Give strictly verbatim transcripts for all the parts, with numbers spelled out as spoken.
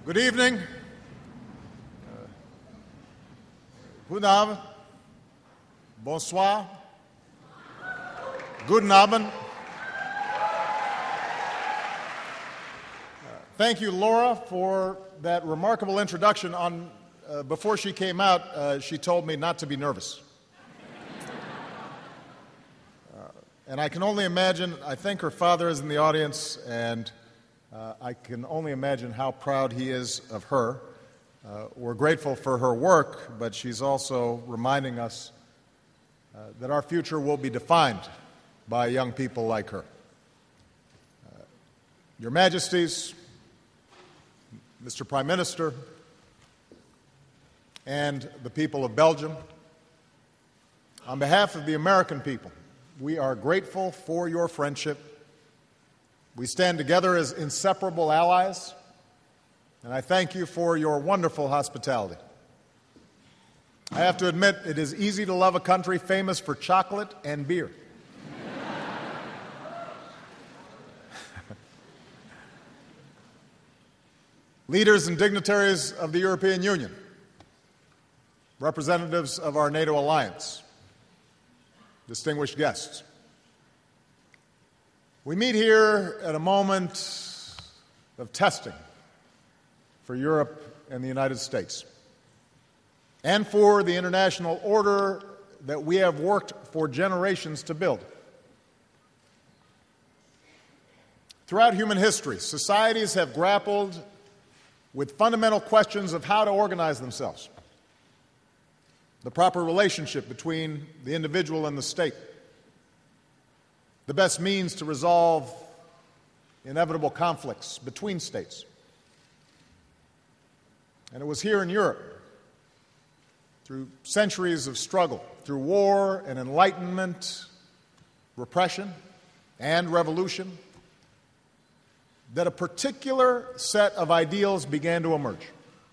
Good evening. Guten Abend. Bonsoir. Guten Abend. Uh, thank you, Laura, for that remarkable introduction. On uh, before she came out, uh, she told me not to be nervous. Uh, and I can only imagine, I think her father is in the audience, and uh, I can only imagine how proud he is of her. Uh, we're grateful for her work, but she's also reminding us uh, that our future will be defined by young people like her. Uh, Your Majesties, Mister Prime Minister, and the people of Belgium, on behalf of the American people, we are grateful for your friendship. We stand together as inseparable allies, and I thank you for your wonderful hospitality. I have to admit, it is easy to love a country famous for chocolate and beer. Leaders and dignitaries of the European Union, representatives of our NATO alliance, distinguished guests, we meet here at a moment of testing for Europe and the United States, and for the international order that we have worked for generations to build. Throughout human history, societies have grappled with fundamental questions of how to organize themselves, the proper relationship between the individual and the state, the best means to resolve inevitable conflicts between states. And it was here in Europe, through centuries of struggle, through war and enlightenment, repression and revolution, that a particular set of ideals began to emerge.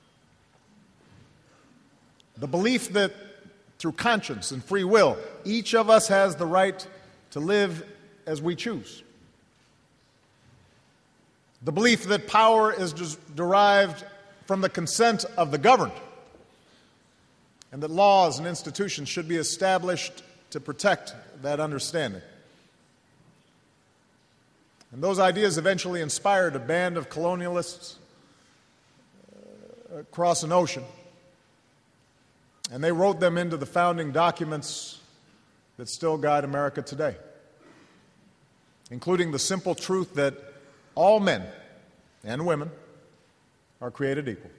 The belief that through conscience and free will, each of us has the right to live as we choose. The belief that power is derived from the consent of the governed, and that laws and institutions should be established to protect that understanding. And those ideas eventually inspired a band of colonialists uh, across an ocean, and they wrote them into the founding documents that still guide America today, including the simple truth that all men and women are created equal.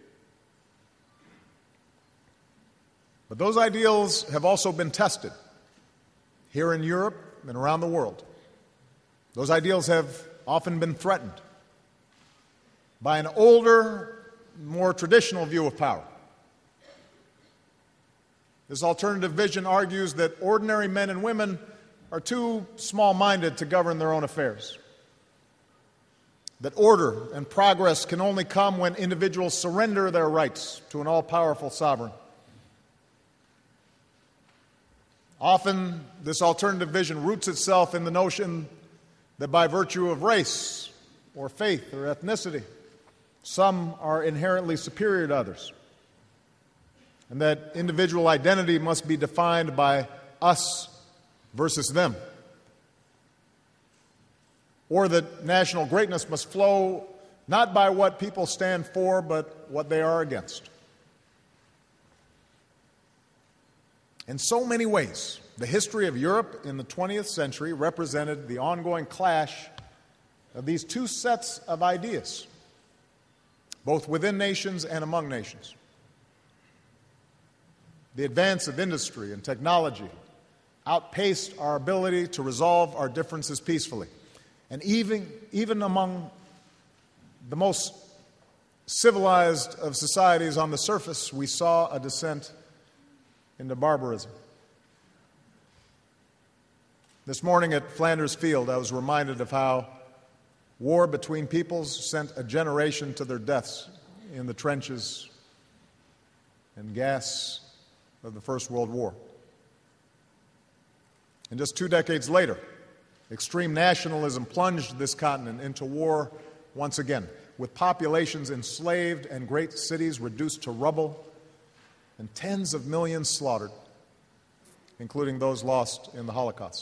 But those ideals have also been tested here in Europe and around the world. Those ideals have often been threatened by an older, more traditional view of power. This alternative vision argues that ordinary men and women are too small-minded to govern their own affairs, that order and progress can only come when individuals surrender their rights to an all-powerful sovereign. Often, this alternative vision roots itself in the notion that by virtue of race or faith or ethnicity, some are inherently superior to others, and that individual identity must be defined by us versus them, or that national greatness must flow not by what people stand for, but what they are against. In so many ways, the history of Europe in the twentieth century represented the ongoing clash of these two sets of ideas, both within nations and among nations. The advance of industry and technology outpaced our ability to resolve our differences peacefully. And even, even among the most civilized of societies on the surface, we saw a descent into barbarism. This morning at Flanders Field, I was reminded of how war between peoples sent a generation to their deaths in the trenches and gas of the First World War. And just two decades later, extreme nationalism plunged this continent into war once again. with populations enslaved and great cities reduced to rubble, and tens of millions slaughtered, including those lost in the Holocaust.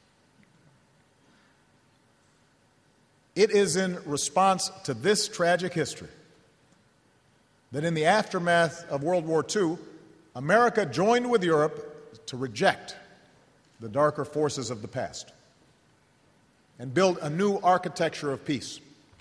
It is in response to this tragic history that in the aftermath of World War Two, America joined with Europe to reject the darker forces of the past and build a new architecture of peace.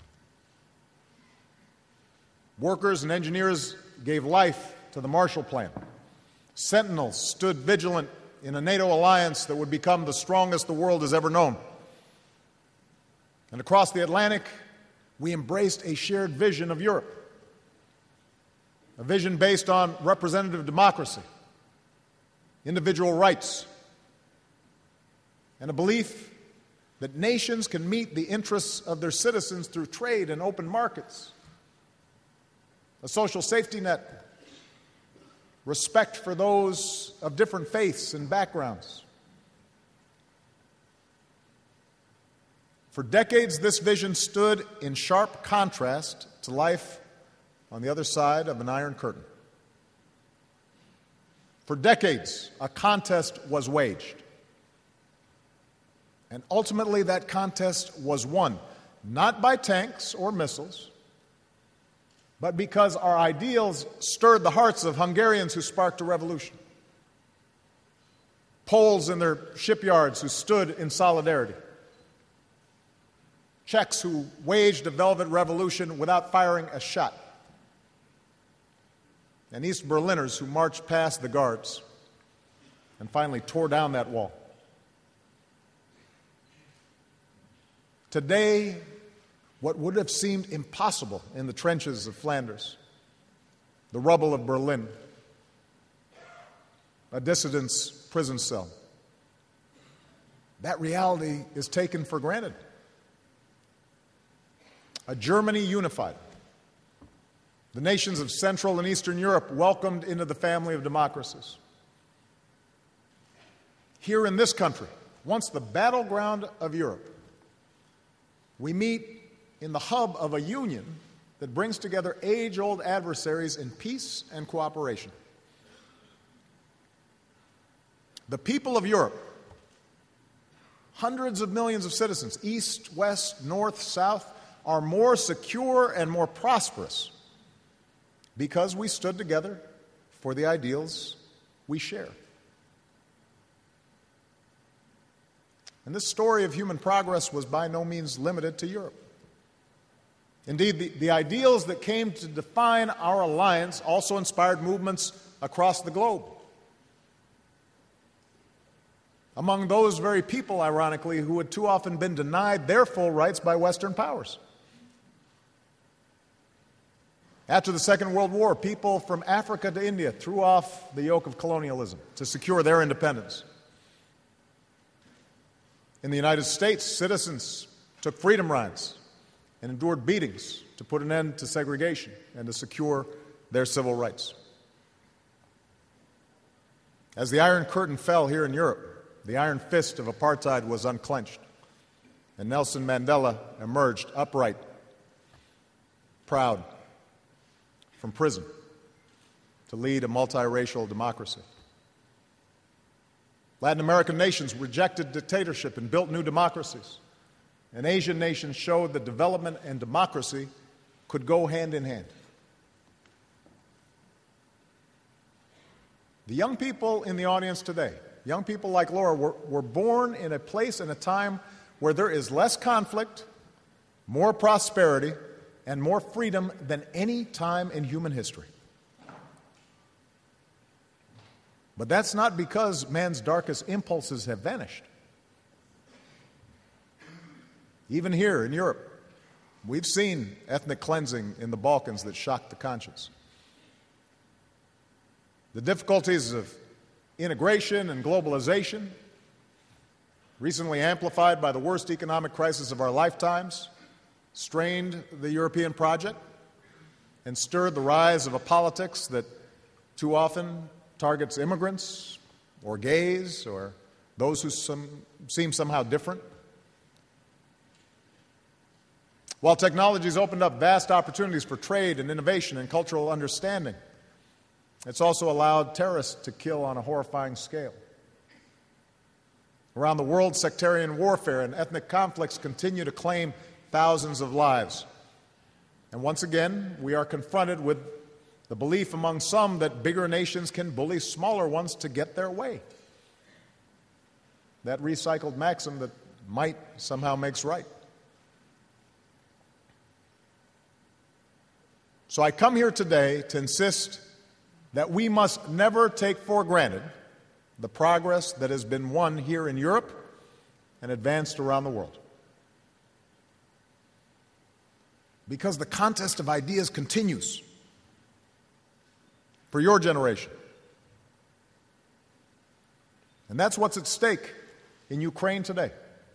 Workers and engineers gave life to the Marshall Plan. Sentinels stood vigilant in a NATO alliance that would become the strongest the world has ever known. And across the Atlantic, we embraced a shared vision of Europe, a vision based on representative democracy, individual rights, and a belief that nations can meet the interests of their citizens through trade and open markets, a social safety net, respect for those of different faiths and backgrounds. For decades, this vision stood in sharp contrast to life on the other side of an Iron Curtain. For decades, a contest was waged. And ultimately, that contest was won, not by tanks or missiles, but because our ideals stirred the hearts of Hungarians who sparked a revolution, Poles in their shipyards who stood in solidarity, Czechs who waged a velvet revolution without firing a shot, and East Berliners who marched past the guards and finally tore down that wall. Today, what would have seemed impossible in the trenches of Flanders, the rubble of Berlin, a dissident's prison cell, that reality is taken for granted. A Germany unified, the nations of Central and Eastern Europe welcomed into the family of democracies. Here in this country, once the battleground of Europe, we meet in the hub of a union that brings together age-old adversaries in peace and cooperation. The people of Europe, hundreds of millions of citizens, east, west, north, south, are more secure and more prosperous because we stood together for the ideals we share. And this story of human progress was by no means limited to Europe. Indeed, the, the ideals that came to define our alliance also inspired movements across the globe. Among those very people, ironically, who had too often been denied their full rights by Western powers. After the Second World War, people from Africa to India threw off the yoke of colonialism to secure their independence. In the United States, citizens took freedom rides and endured beatings to put an end to segregation and to secure their civil rights. As the Iron Curtain fell here in Europe, the iron fist of apartheid was unclenched, and Nelson Mandela emerged upright, proud, from prison to lead a multiracial democracy. Latin American nations rejected dictatorship and built new democracies. And Asian nations showed that development and democracy could go hand in hand. The young people in the audience today, young people like Laura, were, were born in a place and a time where there is less conflict, more prosperity, and more freedom than any time in human history. But that's not because man's darkest impulses have vanished. Even here in Europe, we've seen ethnic cleansing in the Balkans that shocked the conscience. The difficulties of integration and globalization, recently amplified by the worst economic crisis of our lifetimes, strained the European project and stirred the rise of a politics that too often targets immigrants or gays or those who some, seem somehow different. While technology has opened up vast opportunities for trade and innovation and cultural understanding, it's also allowed terrorists to kill on a horrifying scale. Around the world, sectarian warfare and ethnic conflicts continue to claim thousands of lives. And once again, we are confronted with the belief among some that bigger nations can bully smaller ones to get their way. That recycled maxim that might somehow makes right. So I come here today to insist that we must never take for granted the progress that has been won here in Europe and advanced around the world. Because the contest of ideas continues for your generation. And that's what's at stake in Ukraine today.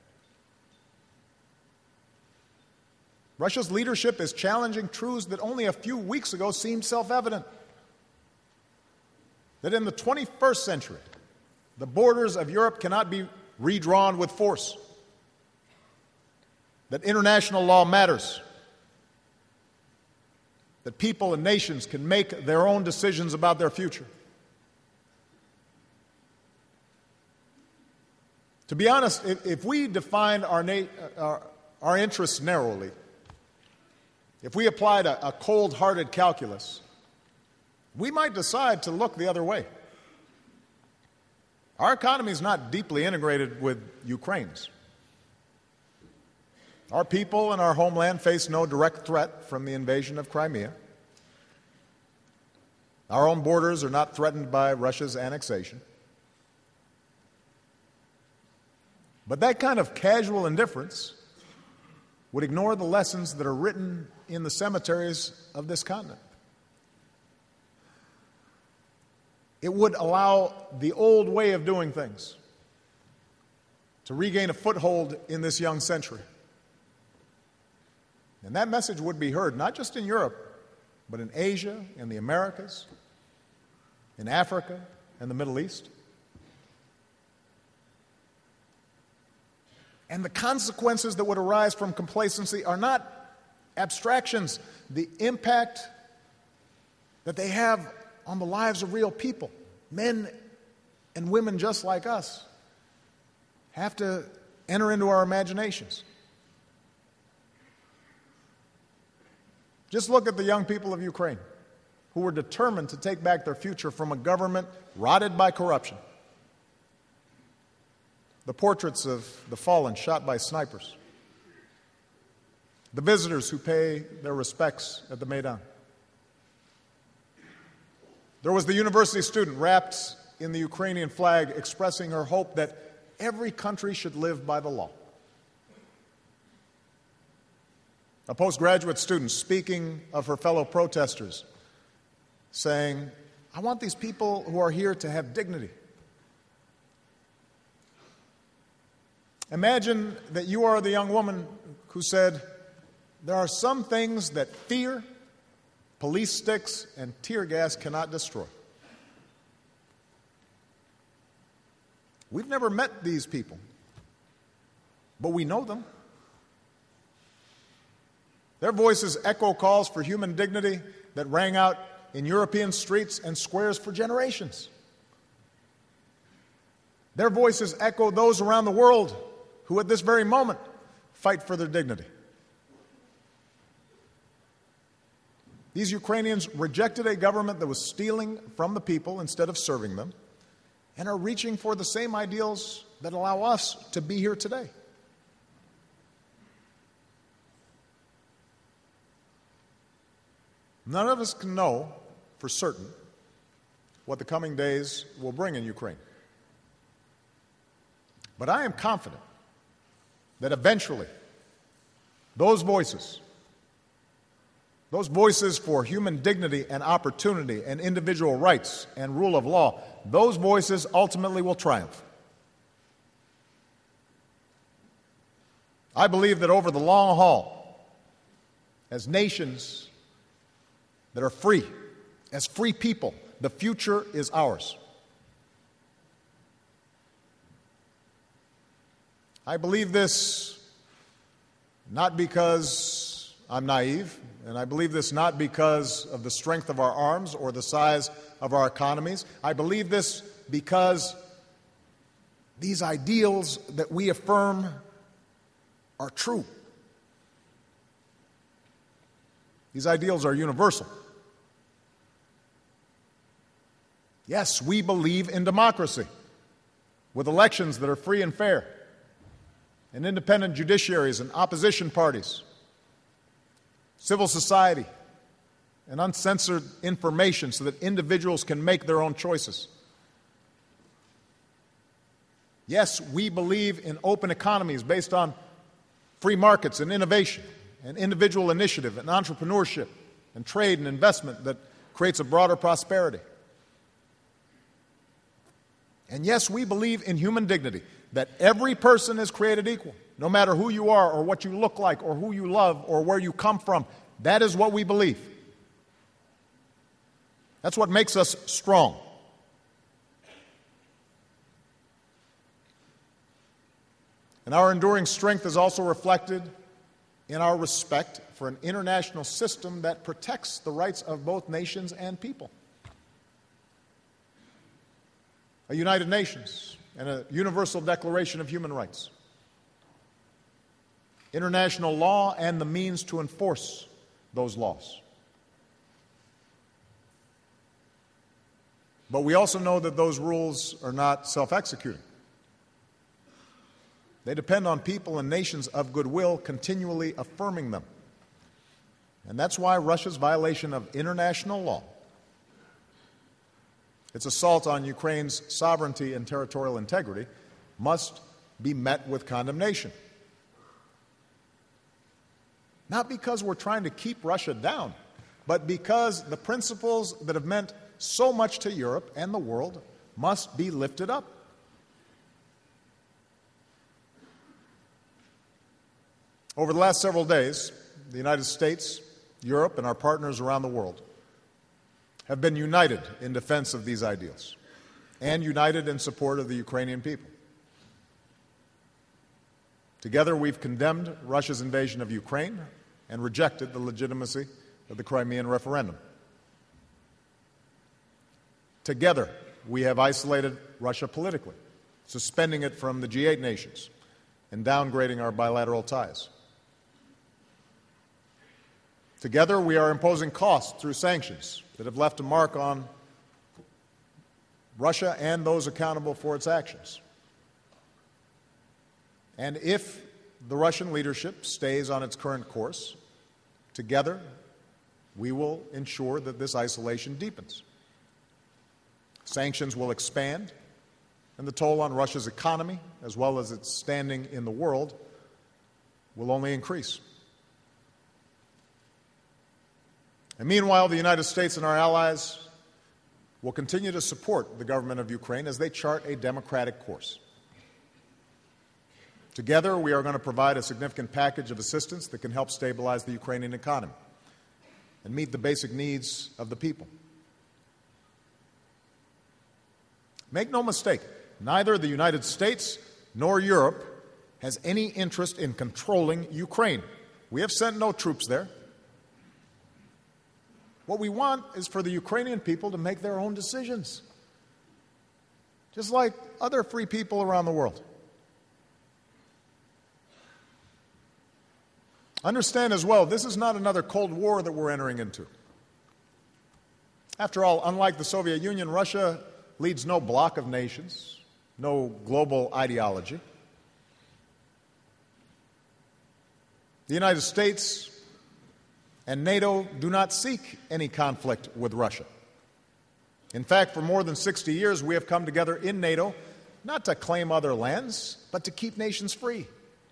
Russia's leadership is challenging truths that only a few weeks ago seemed self-evident. That in the twenty-first century, the borders of Europe cannot be redrawn with force. That international law matters. That people and nations can make their own decisions about their future. To be honest, if, if we defined our, na- our, our interests narrowly, if we applied a, a cold-hearted calculus, we might decide to look the other way. Our economy is not deeply integrated with Ukraine's. Our people and our homeland face no direct threat from the invasion of Crimea. Our own borders are not threatened by Russia's annexation. But that kind of casual indifference would ignore the lessons that are written in the cemeteries of this continent. It would allow the old way of doing things to regain a foothold in this young century. And that message would be heard not just in Europe, but in Asia, in the Americas, in Africa, and the Middle East. And the consequences that would arise from complacency are not abstractions. The impact that they have on the lives of real people, men and women just like us, have to enter into our imaginations. Just look at the young people of Ukraine who were determined to take back their future from a government rotted by corruption. The portraits of the fallen shot by snipers. The visitors who pay their respects at the Maidan. There was the university student wrapped in the Ukrainian flag expressing her hope that every country should live by the law. A postgraduate student speaking of her fellow protesters, saying, I want these people who are here to have dignity. Imagine that you are the young woman who said, there are some things that fear, police sticks, and tear gas cannot destroy. We've never met these people, but we know them. Their voices echo calls for human dignity that rang out in European streets and squares for generations. Their voices echo those around the world who at this very moment fight for their dignity. These Ukrainians rejected a government that was stealing from the people instead of serving them, and are reaching for the same ideals that allow us to be here today. None of us can know for certain what the coming days will bring in Ukraine. But I am confident that eventually those voices, those voices for human dignity and opportunity and individual rights and rule of law, those voices ultimately will triumph. I believe that over the long haul, as nations that are free, as free people, the future is ours. I believe this not because I'm naive, and I believe this not because of the strength of our arms or the size of our economies. I believe this because these ideals that we affirm are true. These ideals are universal. Yes, we believe in democracy, with elections that are free and fair, and independent judiciaries and opposition parties, civil society, and uncensored information so that individuals can make their own choices. Yes, we believe in open economies based on free markets and innovation and individual initiative and entrepreneurship and trade and investment that creates a broader prosperity. And yes, we believe in human dignity, that every person is created equal, no matter who you are or what you look like or who you love or where you come from. That is what we believe. That's what makes us strong. And our enduring strength is also reflected in our respect for an international system that protects the rights of both nations and people. A United Nations and a Universal Declaration of Human Rights. International law and the means to enforce those laws. But we also know that those rules are not self-executing. They depend on people and nations of goodwill continually affirming them. And that's why Russia's violation of international law, its assault on Ukraine's sovereignty and territorial integrity, must be met with condemnation. Not because we're trying to keep Russia down, but because the principles that have meant so much to Europe and the world must be lifted up. Over the last several days, the United States, Europe, and our partners around the world have been united in defense of these ideals and united in support of the Ukrainian people. Together, we've condemned Russia's invasion of Ukraine and rejected the legitimacy of the Crimean referendum. Together, we have isolated Russia politically, suspending it from the G eight nations and downgrading our bilateral ties. Together, we are imposing costs through sanctions that have left a mark on Russia and those accountable for its actions. And if the Russian leadership stays on its current course, together we will ensure that this isolation deepens. Sanctions will expand, and the toll on Russia's economy, as well as its standing in the world, will only increase. And meanwhile, the United States and our allies will continue to support the government of Ukraine as they chart a democratic course. Together, we are going to provide a significant package of assistance that can help stabilize the Ukrainian economy and meet the basic needs of the people. Make no mistake, neither the United States nor Europe has any interest in controlling Ukraine. We have sent no troops there. What we want is for the Ukrainian people to make their own decisions, just like other free people around the world. Understand as well, this is not another Cold War that we're entering into. After all, unlike the Soviet Union, Russia leads no bloc of nations, no global ideology. The United States and NATO do not seek any conflict with Russia. In fact, for more than sixty years, we have come together in NATO not to claim other lands, but to keep nations free.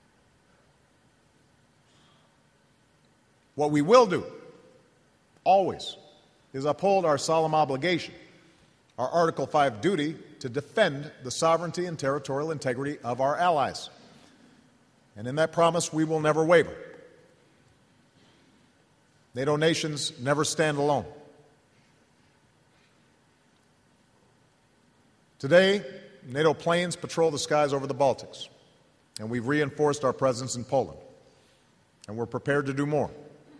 What we will do, always, is uphold our solemn obligation, our Article five duty to defend the sovereignty and territorial integrity of our allies. And in that promise, we will never waver. NATO nations never stand alone. Today, NATO planes patrol the skies over the Baltics, and we've reinforced our presence in Poland, and we're prepared to do more.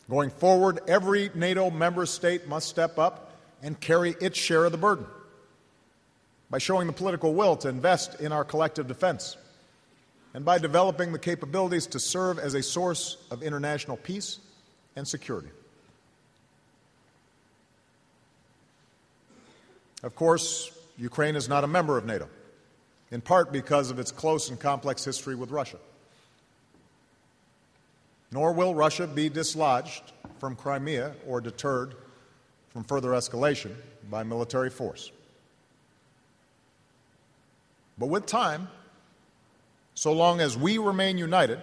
Going forward, every NATO member state must step up and carry its share of the burden by showing the political will to invest in our collective defense and by developing the capabilities to serve as a source of international peace and security. Of course, Ukraine is not a member of NATO, in part because of its close and complex history with Russia. Nor will Russia be dislodged from Crimea or deterred from further escalation by military force. But with time, so long as we remain united,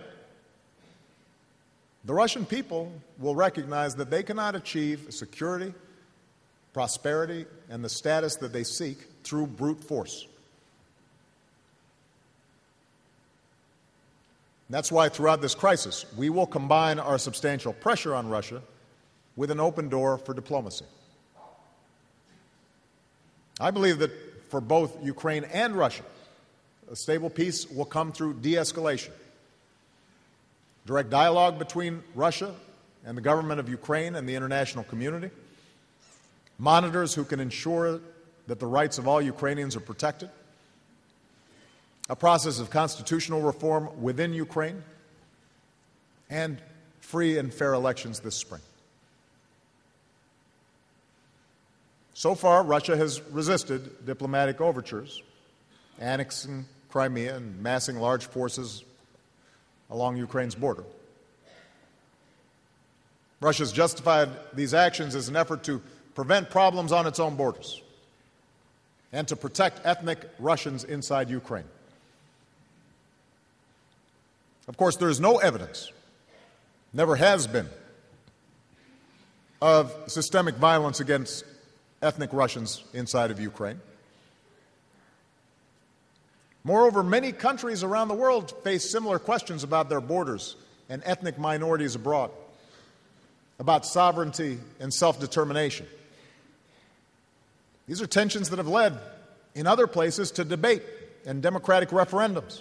the Russian people will recognize that they cannot achieve security, prosperity, and the status that they seek through brute force. That's why throughout this crisis, we will combine our substantial pressure on Russia with an open door for diplomacy. I believe that for both Ukraine and Russia, a stable peace will come through de-escalation. Direct dialogue between Russia and the government of Ukraine and the international community, monitors who can ensure that the rights of all Ukrainians are protected, a process of constitutional reform within Ukraine, and free and fair elections this spring. So far, Russia has resisted diplomatic overtures, annexing Crimea and massing large forces along Ukraine's border. Russia has justified these actions as an effort to prevent problems on its own borders and to protect ethnic Russians inside Ukraine. Of course, there is no evidence, never has been, of systemic violence against ethnic Russians inside of Ukraine. Moreover, many countries around the world face similar questions about their borders and ethnic minorities abroad, about sovereignty and self-determination. These are tensions that have led, in other places, to debate and democratic referendums,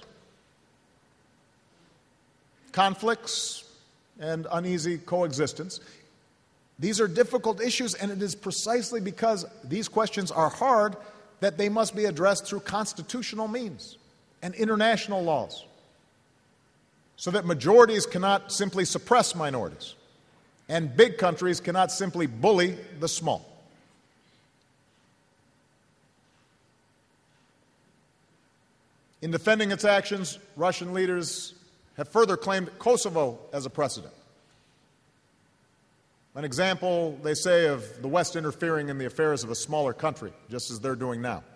conflicts, and uneasy coexistence. These are difficult issues, and it is precisely because these questions are hard that they must be addressed through constitutional means and international laws, so that majorities cannot simply suppress minorities, and big countries cannot simply bully the small. In defending its actions, Russian leaders have further claimed Kosovo as a precedent. An example, they say, of the West interfering in the affairs of a smaller country, just as they're doing now.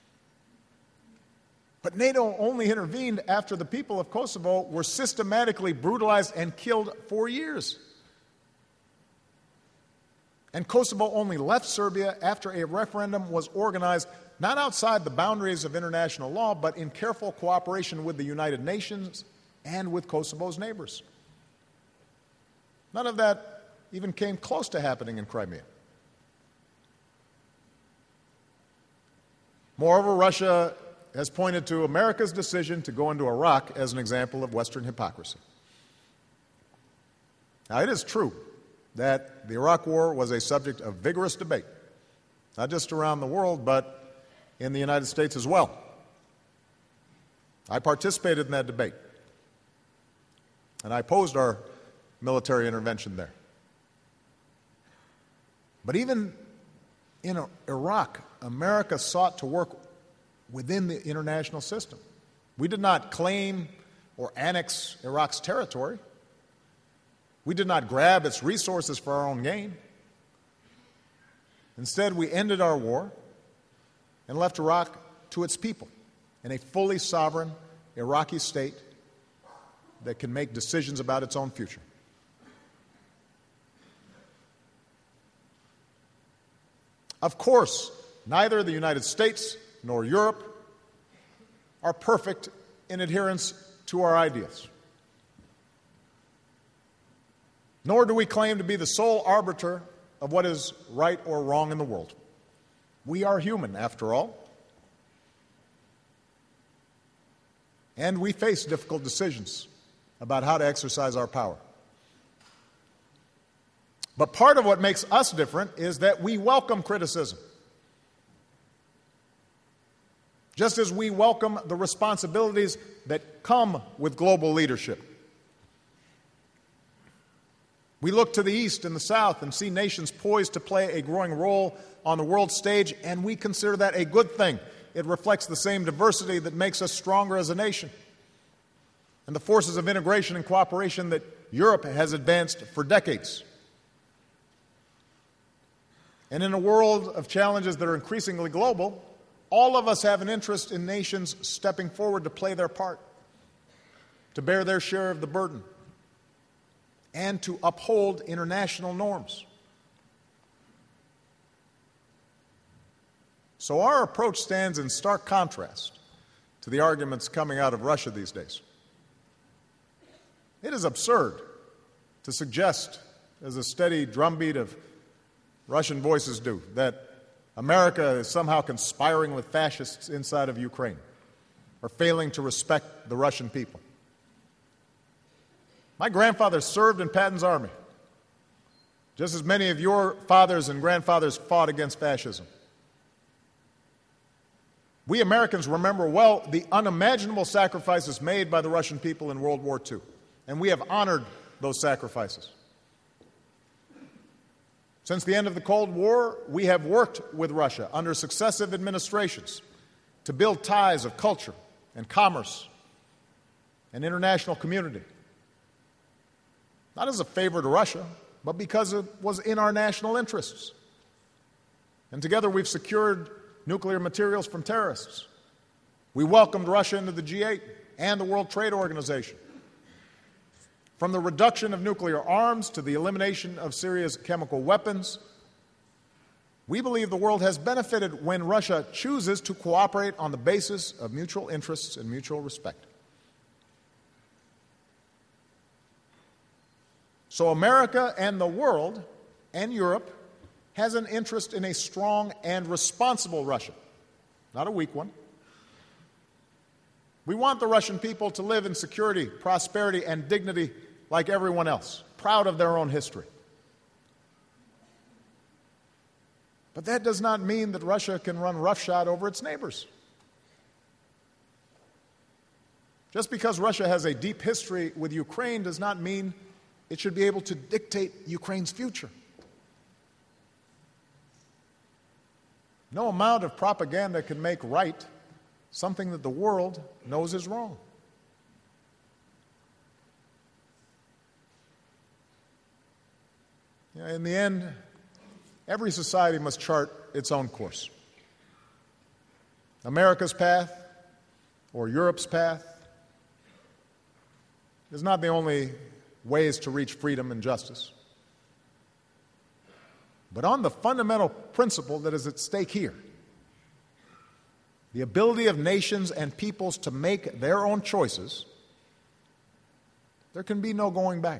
But NATO only intervened after the people of Kosovo were systematically brutalized and killed for years. And Kosovo only left Serbia after a referendum was organized not outside the boundaries of international law, but in careful cooperation with the United Nations and with Kosovo's neighbors. None of that even came close to happening in Crimea. Moreover, Russia has pointed to America's decision to go into Iraq as an example of Western hypocrisy. Now, it is true that the Iraq War was a subject of vigorous debate, not just around the world, but in the United States as well. I participated in that debate, and I opposed our military intervention there. But even in Iraq, America sought to work within the international system. We did not claim or annex Iraq's territory. We did not grab its resources for our own gain. Instead, we ended our war and left Iraq to its people in a fully sovereign Iraqi state that can make decisions about its own future. Of course, neither the United States nor Europe are perfect in adherence to our ideals. Nor do we claim to be the sole arbiter of what is right or wrong in the world. We are human, after all. And we face difficult decisions about how to exercise our power. But part of what makes us different is that we welcome criticism, just as we welcome the responsibilities that come with global leadership. We look to the East and the South and see nations poised to play a growing role on the world stage, and we consider that a good thing. It reflects the same diversity that makes us stronger as a nation, and the forces of integration and cooperation that Europe has advanced for decades. And in a world of challenges that are increasingly global, all of us have an interest in nations stepping forward to play their part, to bear their share of the burden, and to uphold international norms. So our approach stands in stark contrast to the arguments coming out of Russia these days. It is absurd to suggest, as a steady drumbeat of Russian voices do, that America is somehow conspiring with fascists inside of Ukraine or failing to respect the Russian people. My grandfather served in Patton's army, just as many of your fathers and grandfathers fought against fascism. We Americans remember well the unimaginable sacrifices made by the Russian people in World War Two, and we have honored those sacrifices. Since the end of the Cold War, we have worked with Russia under successive administrations to build ties of culture and commerce and international community, not as a favor to Russia, but because it was in our national interests. And together we've secured nuclear materials from terrorists. We welcomed Russia into the G eight and the World Trade Organization. From the reduction of nuclear arms to the elimination of Syria's chemical weapons, we believe the world has benefited when Russia chooses to cooperate on the basis of mutual interests and mutual respect. So America and the world and Europe has an interest in a strong and responsible Russia, not a weak one. We want the Russian people to live in security, prosperity, and dignity like everyone else, proud of their own history. But that does not mean that Russia can run roughshod over its neighbors. Just because Russia has a deep history with Ukraine does not mean it should be able to dictate Ukraine's future. No amount of propaganda can make right something that the world knows is wrong. You know, in the end, every society must chart its own course. America's path or Europe's path is not the only ways to reach freedom and justice. But on the fundamental principle that is at stake here, the ability of nations and peoples to make their own choices, there can be no going back.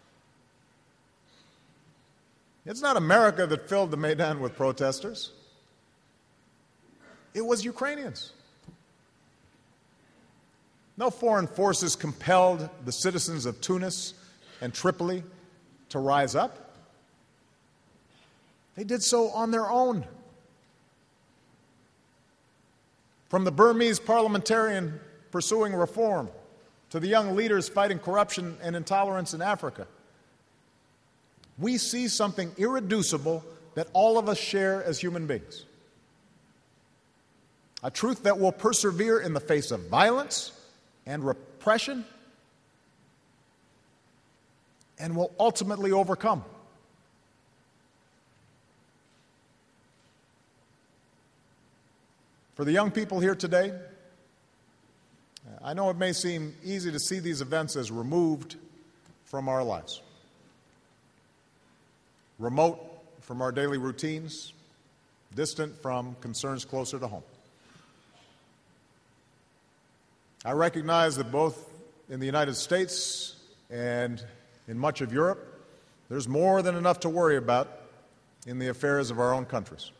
It's not America that filled the Maidan with protesters. It was Ukrainians. No foreign forces compelled the citizens of Tunis and Tripoli to rise up. They did so on their own. From the Burmese parliamentarian pursuing reform to the young leaders fighting corruption and intolerance in Africa, we see something irreducible that all of us share as human beings. A truth that will persevere in the face of violence and repression and will ultimately overcome. For the young people here today, I know it may seem easy to see these events as removed from our lives, remote from our daily routines, distant from concerns closer to home. I recognize that both in the United States and in much of Europe, there's more than enough to worry about in the affairs of our own countries.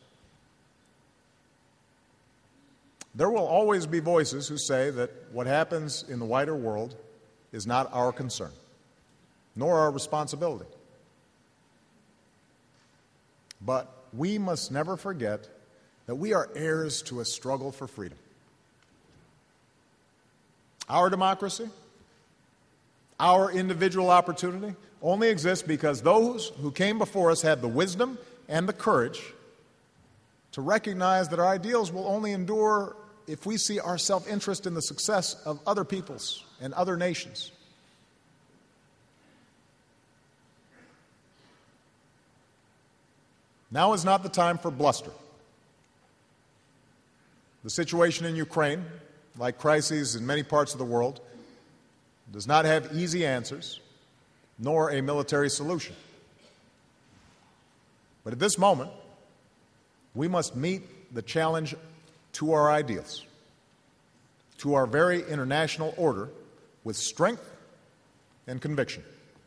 There will always be voices who say that what happens in the wider world is not our concern, nor our responsibility. But we must never forget that we are heirs to a struggle for freedom. Our democracy, our individual opportunity, only exists because those who came before us had the wisdom and the courage to recognize that our ideals will only endure if we see our self-interest in the success of other peoples and other nations. Now is not the time for bluster. The situation in Ukraine, like crises in many parts of the world, does not have easy answers, nor a military solution. But at this moment, we must meet the challenge to our ideals, to our very international order, with strength and conviction.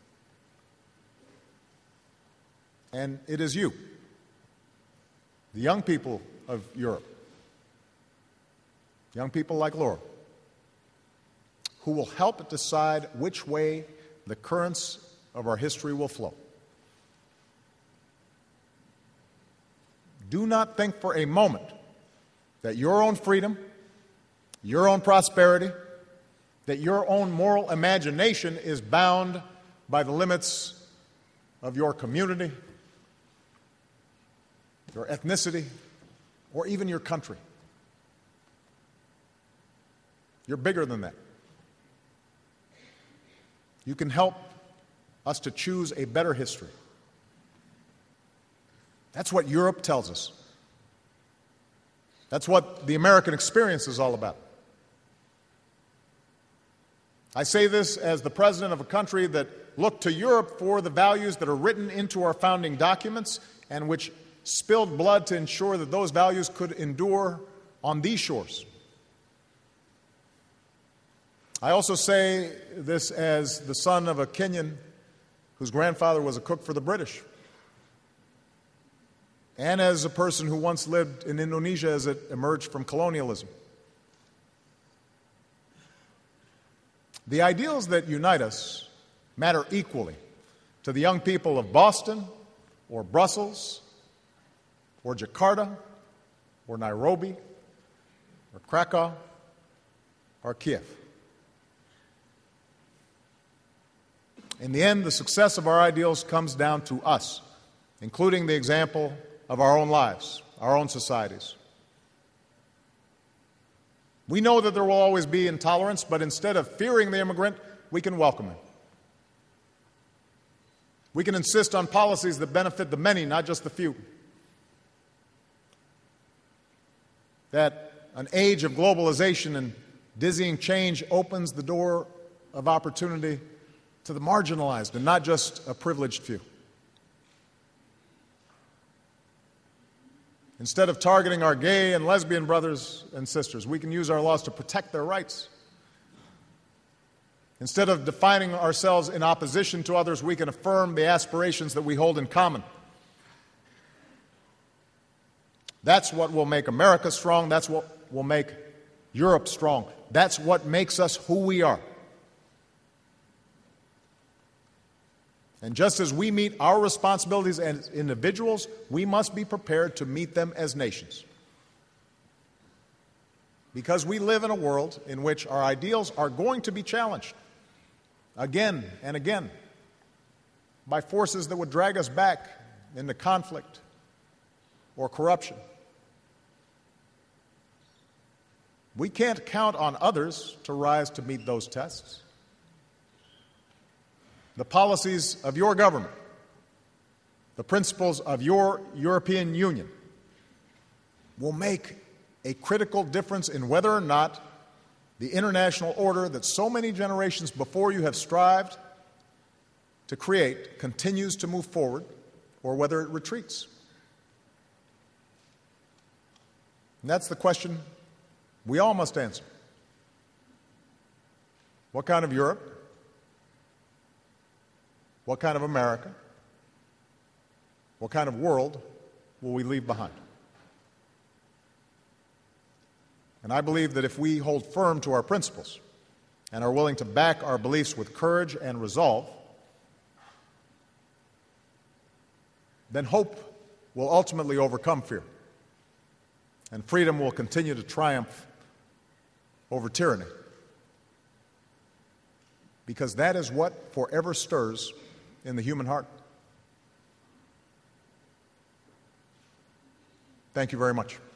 And it is you, the young people of Europe, young people like Laura, who will help decide which way the currents of our history will flow. Do not think for a moment that your own freedom, your own prosperity, that your own moral imagination is bound by the limits of your community, your ethnicity, or even your country. You're bigger than that. You can help us to choose a better history. That's what Europe tells us. That's what the American experience is all about. I say this as the president of a country that looked to Europe for the values that are written into our founding documents and which spilled blood to ensure that those values could endure on these shores. I also say this as the son of a Kenyan whose grandfather was a cook for the British, and as a person who once lived in Indonesia as it emerged from colonialism. The ideals that unite us matter equally to the young people of Boston or Brussels or Jakarta or Nairobi or Krakow or Kiev. In the end, the success of our ideals comes down to us, including the example of our own lives, our own societies. We know that there will always be intolerance, but instead of fearing the immigrant, we can welcome him. We can insist on policies that benefit the many, not just the few. That an age of globalization and dizzying change opens the door of opportunity to the marginalized and not just a privileged few. Instead of targeting our gay and lesbian brothers and sisters, we can use our laws to protect their rights. Instead of defining ourselves in opposition to others, we can affirm the aspirations that we hold in common. That's what will make America strong. That's what will make Europe strong. That's what makes us who we are. And just as we meet our responsibilities as individuals, we must be prepared to meet them as nations. Because we live in a world in which our ideals are going to be challenged again and again by forces that would drag us back into conflict or corruption. We can't count on others to rise to meet those tests. The policies of your government, the principles of your European Union will make a critical difference in whether or not the international order that so many generations before you have strived to create continues to move forward or whether it retreats. And that's the question we all must answer. What kind of Europe? What kind of America? What kind of world will we leave behind? And I believe that if we hold firm to our principles and are willing to back our beliefs with courage and resolve, then hope will ultimately overcome fear, and freedom will continue to triumph over tyranny, because that is what forever stirs in the human heart. Thank you very much.